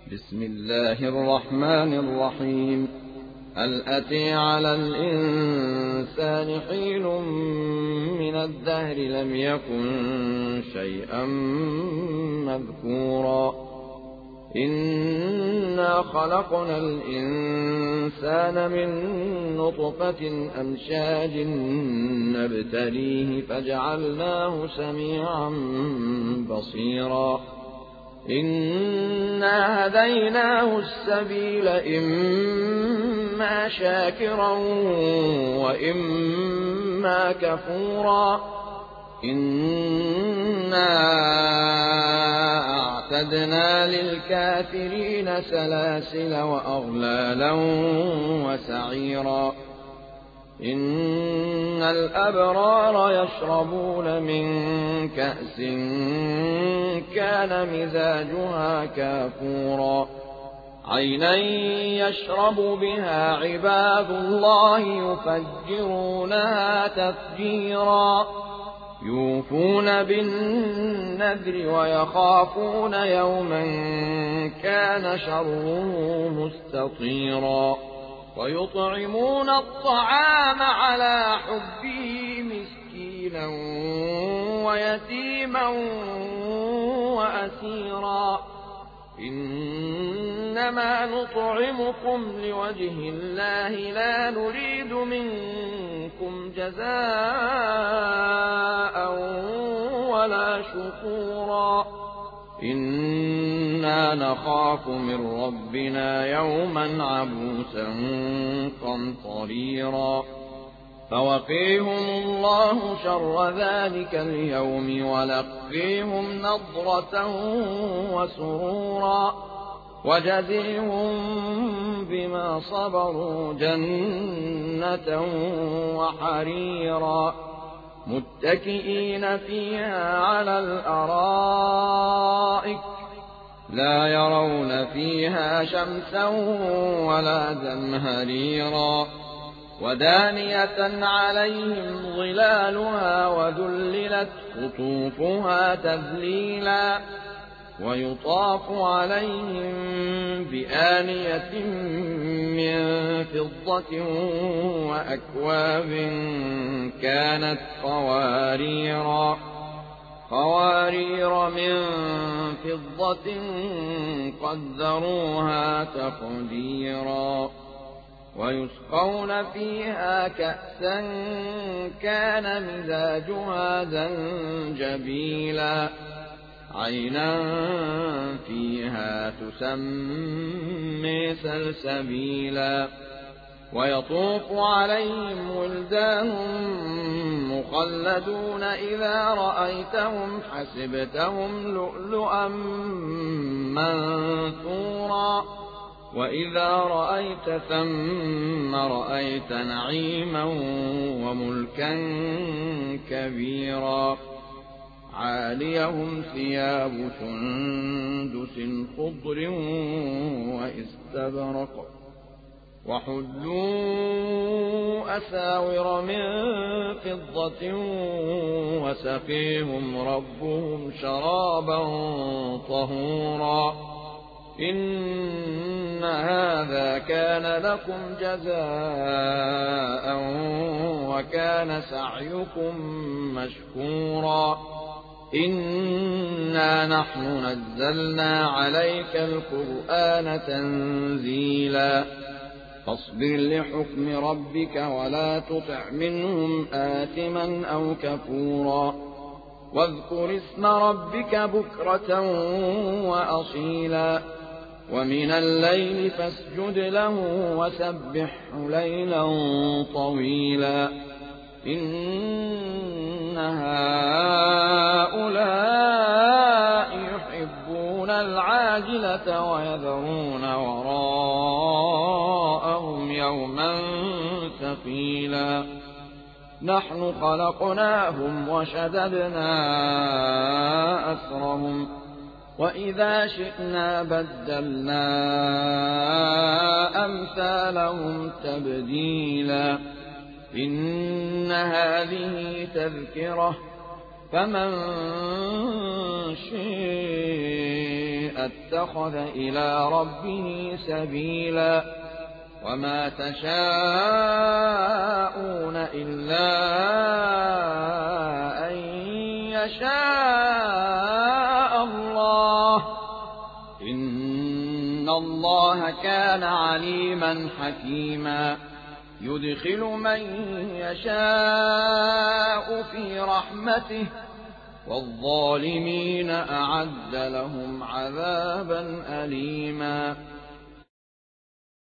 بسم الله الرحمن الرحيم. هل أتى على الإنسان حين من الدهر لم يكن شيئا مذكورا إنا خلقنا الإنسان من نطفة أمشاج نبتليه فجعلناه سميعا بصيرا إنا هديناه السبيل إما شاكرا وإما كفورا إنا أعتدنا للكافرين سلاسل وأغلالا وسعيرا إن الأبرار يشربون من كأس كان مزاجها كافورا عينا يشرب بها عباد الله يفجرونها تفجيرا يوفون بالنذر ويخافون يوما كان شره مستطيرا ويطعمون الطعام على حبه مسكينا ويتيما وأسيرا إنما نطعمكم لوجه الله لا نريد منكم جزاء ولا شكورا إنا نخاف من ربنا يوما عبوسا قمطريرا فوقيهم الله شر ذلك اليوم ولقيهم نضرة وسرورا وجزيهم بما صبروا جنة وحريرا متكئين فيها على الأرائك لا يرون فيها شمسا ولا زمهريرا ودانية عليهم ظلالها وذللت قطوفها تذليلا ويطاف عليهم بآنية من فضة وأكواب كانت قوارير من فضة قدروها تقديرا ويسقون فيها كأسا كان مزاجها زنجبيلا عينا فيها تسمى سلسبيلا ويطوف عليهم ولدان مخلدون إذا رأيتهم حسبتهم لؤلؤا منثورا وإذا رأيت ثم رأيت نعيما وملكا كبيرا عاليهم ثياب سندس خضر واستبرق وحلوا أساور من فضة وسقيهم ربهم شرابا طهورا إن هذا كان لكم جزاء وكان سعيكم مشكورا إنا نحن نزلنا عليك القرآن تنزيلا فاصبر لحكم ربك ولا تطع منهم آثما أو كفورا واذكر اسم ربك بكرة وأصيلا ومن الليل فاسجد له وسبحه ليلا طويلا إن هؤلاء يحبون العاجلة ويذرون وراءهم يوما ثقيلا نحن خلقناهم وشددنا أسرهم وإذا شئنا بدلنا أمثالهم تبديلا إن هذه تذكرة فمن شاء اتخذ إلى ربه سبيلا وما تشاءون إلا أن يشاء الله إن الله كان عليما حكيما يدخل من يشاء في رحمته والظالمين أعد لهم عذابا أليما